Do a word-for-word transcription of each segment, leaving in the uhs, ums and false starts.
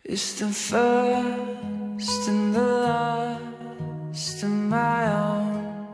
It's the first and the last of my own,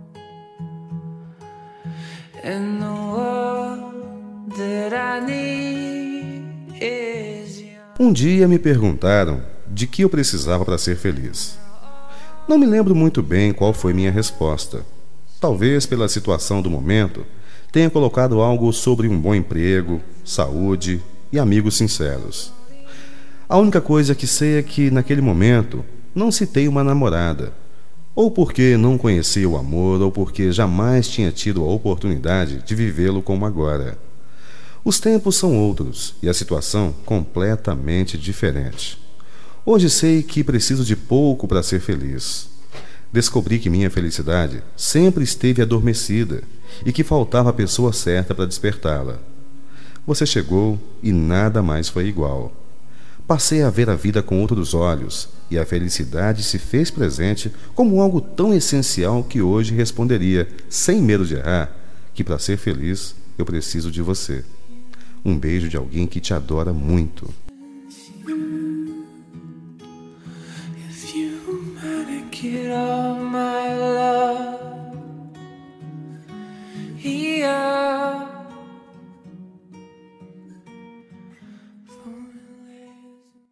and the world that I need is yours. Um dia me perguntaram de que eu precisava para ser feliz. Não me lembro muito bem qual foi minha resposta. Talvez pela situação do momento, tenha colocado algo sobre um bom emprego, saúde e amigos sinceros. A única coisa que sei é que, naquele momento, não citei uma namorada. Ou porque não conhecia o amor, ou porque jamais tinha tido a oportunidade de vivê-lo como agora. Os tempos são outros e a situação completamente diferente. Hoje sei que preciso de pouco para ser feliz. Descobri que minha felicidade sempre esteve adormecida e que faltava a pessoa certa para despertá-la. Você chegou e nada mais foi igual. Passei a ver a vida com outros olhos e a felicidade se fez presente como algo tão essencial que hoje responderia, sem medo de errar, que para ser feliz eu preciso de você. Um beijo de alguém que te adora muito. If you medicate all my love, yeah.